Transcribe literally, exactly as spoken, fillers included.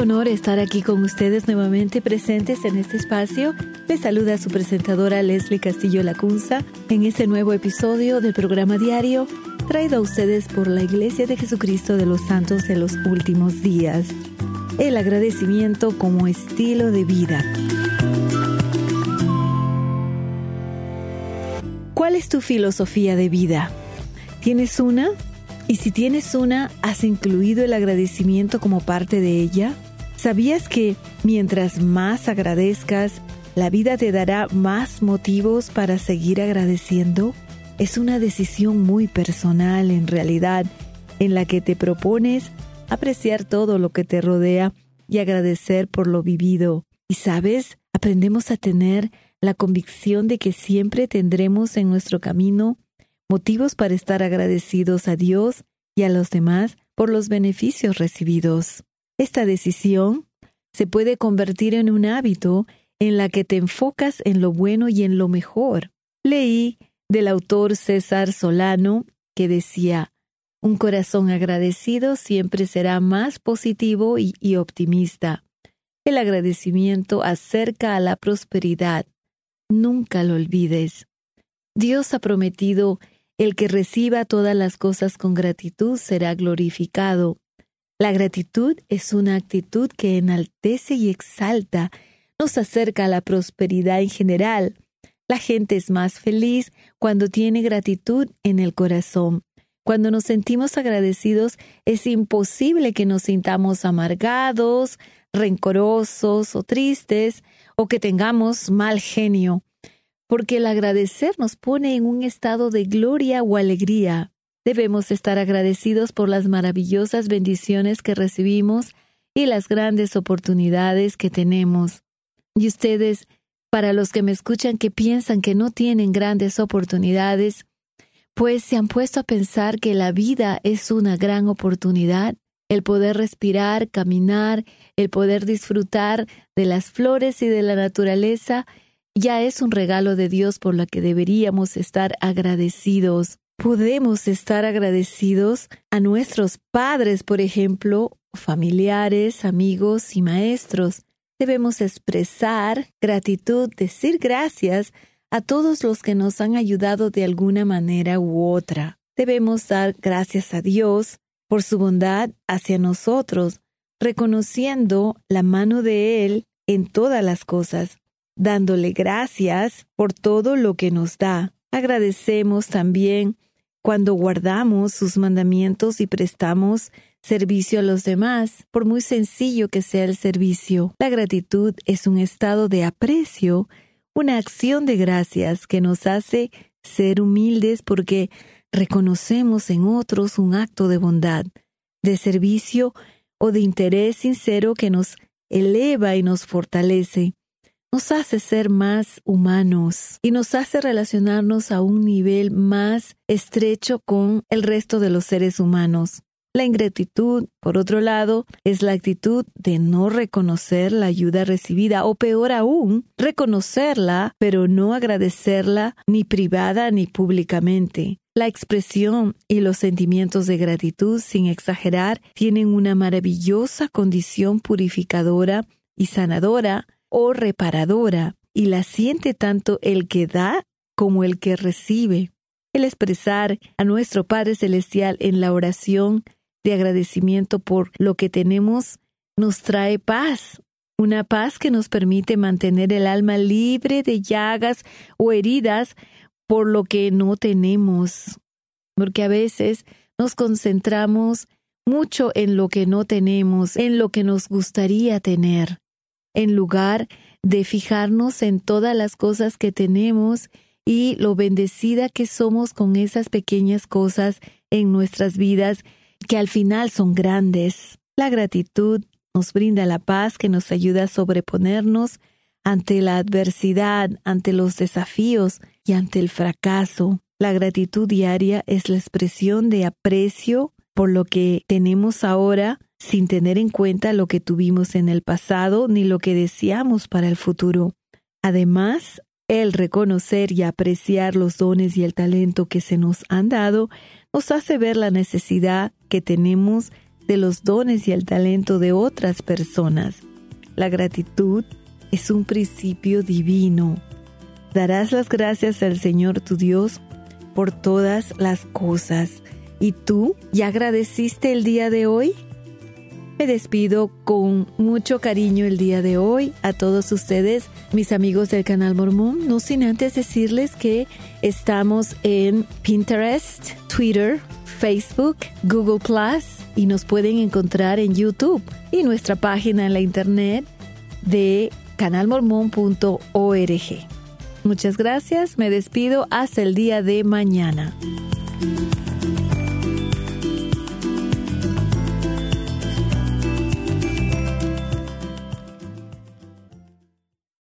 honor estar aquí con ustedes nuevamente presentes en este espacio. Les saluda su presentadora Leslie Castillo Lacunza en este nuevo episodio del programa diario traído a ustedes por la Iglesia de Jesucristo de los Santos de los Últimos Días. El agradecimiento como estilo de vida. ¿Cuál es tu filosofía de vida? ¿Tienes una? Y si tienes una, ¿has incluido el agradecimiento como parte de ella? ¿Sabías que mientras más agradezcas, la vida te dará más motivos para seguir agradeciendo? Es una decisión muy personal, en realidad, en la que te propones apreciar todo lo que te rodea y agradecer por lo vivido. Y sabes, aprendemos a tener la convicción de que siempre tendremos en nuestro camino motivos para estar agradecidos a Dios y a los demás por los beneficios recibidos. Esta decisión se puede convertir en un hábito en la que te enfocas en lo bueno y en lo mejor. Leí del autor César Solano que decía: un corazón agradecido siempre será más positivo y, y optimista. El agradecimiento acerca a la prosperidad. Nunca lo olvides. Dios ha prometido: el que reciba todas las cosas con gratitud será glorificado. La gratitud es una actitud que enaltece y exalta, nos acerca a la prosperidad en general. La gente es más feliz cuando tiene gratitud en el corazón. Cuando nos sentimos agradecidos, es imposible que nos sintamos amargados, rencorosos o tristes, o que tengamos mal genio. Porque el agradecer nos pone en un estado de gloria o alegría. Debemos estar agradecidos por las maravillosas bendiciones que recibimos y las grandes oportunidades que tenemos. Y ustedes, para los que me escuchan que piensan que no tienen grandes oportunidades, pues se han puesto a pensar que la vida es una gran oportunidad. El poder respirar, caminar, el poder disfrutar de las flores y de la naturaleza ya es un regalo de Dios por lo que deberíamos estar agradecidos. Podemos estar agradecidos a nuestros padres, por ejemplo, familiares, amigos y maestros. Debemos expresar gratitud, decir gracias a todos los que nos han ayudado de alguna manera u otra. Debemos dar gracias a Dios por su bondad hacia nosotros, reconociendo la mano de Él en todas las cosas, dándole gracias por todo lo que nos da. Agradecemos también cuando guardamos sus mandamientos y prestamos servicio a los demás, por muy sencillo que sea el servicio. La gratitud es un estado de aprecio, una acción de gracias que nos hace ser humildes porque reconocemos en otros un acto de bondad, de servicio o de interés sincero que nos eleva y nos fortalece. Nos hace ser más humanos y nos hace relacionarnos a un nivel más estrecho con el resto de los seres humanos. La ingratitud, por otro lado, es la actitud de no reconocer la ayuda recibida o, peor aún, reconocerla, pero no agradecerla ni privada ni públicamente. La expresión y los sentimientos de gratitud, sin exagerar, tienen una maravillosa condición purificadora y sanadora o reparadora, y la siente tanto el que da como el que recibe. El expresar a nuestro Padre Celestial en la oración de agradecimiento por lo que tenemos nos trae paz, una paz que nos permite mantener el alma libre de llagas o heridas por lo que no tenemos, porque a veces nos concentramos mucho en lo que no tenemos, en lo que nos gustaría tener, en lugar de fijarnos en todas las cosas que tenemos y lo bendecida que somos con esas pequeñas cosas en nuestras vidas que al final son grandes. La gratitud nos brinda la paz que nos ayuda a sobreponernos ante la adversidad, ante los desafíos y ante el fracaso. La gratitud diaria es la expresión de aprecio por lo que tenemos ahora, sin tener en cuenta lo que tuvimos en el pasado ni lo que deseamos para el futuro. Además, el reconocer y apreciar los dones y el talento que se nos han dado nos hace ver la necesidad que tenemos de los dones y el talento de otras personas. La gratitud es un principio divino. Darás las gracias al Señor tu Dios por todas las cosas. ¿Y tú ya agradeciste el día de hoy? Me despido con mucho cariño el día de hoy a todos ustedes, mis amigos del Canal Mormón, no sin antes decirles que estamos en Pinterest, Twitter, Facebook, Google Plus, y nos pueden encontrar en YouTube y nuestra página en la internet de canal mormón punto org. Muchas gracias, me despido hasta el día de mañana.